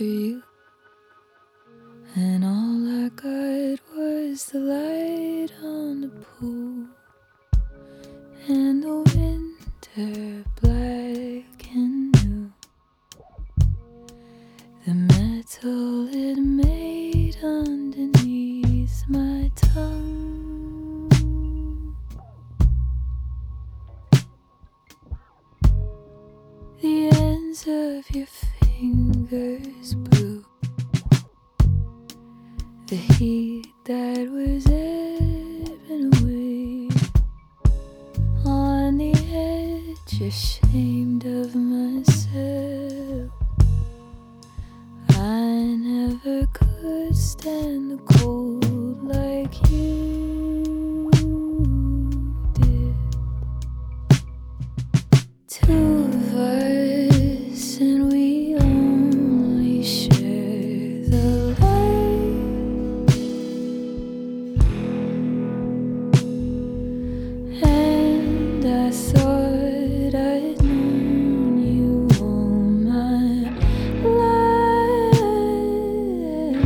for you, and all I got was the light on the pool and the winter black and new. The metal it made underneath my tongue. The ends of your fingers blue. The heat that was ebbing away. On the edge, ashamed of myself. I never could stand the cold like you did. Two of us, and we only share the light. And I thought I'd known you all my life.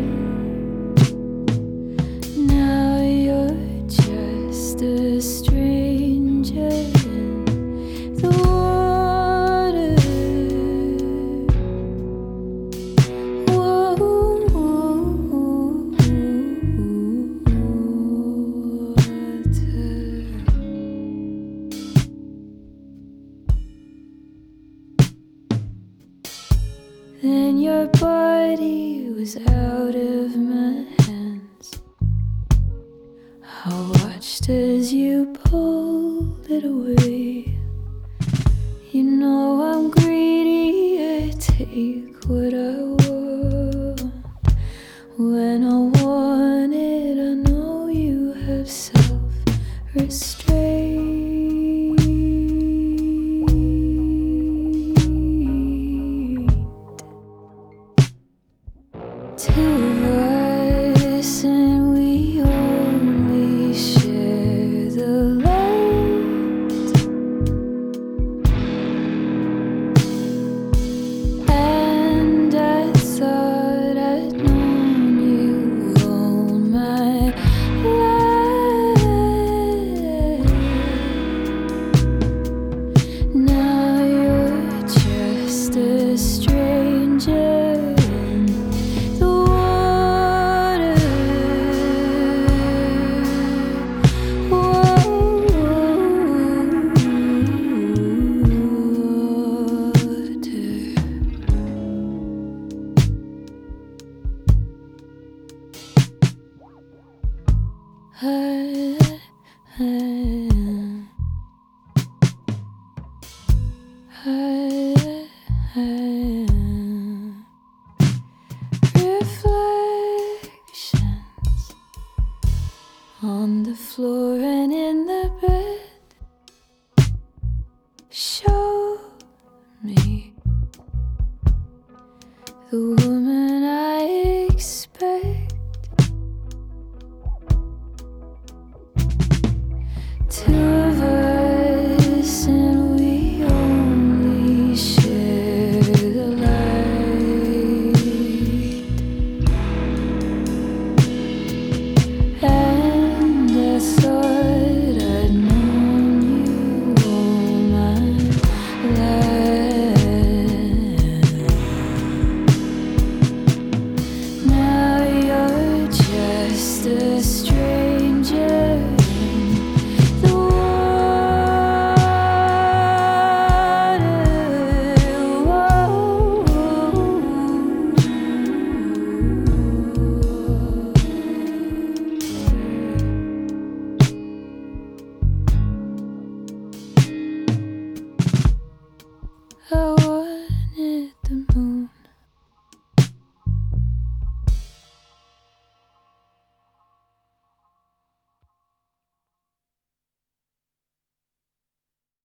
Now you're just a stranger in the water. Then your body was out of my hands. I watched as you pulled it away. You know I'm greedy, I take what I want. When I want it, I know you have self-restraint. Two of us, and we only share the light. And I thought I'd known you all my life. Now you're just a stranger in the water. Reflections on the floor and in the bed show me the woman I expect to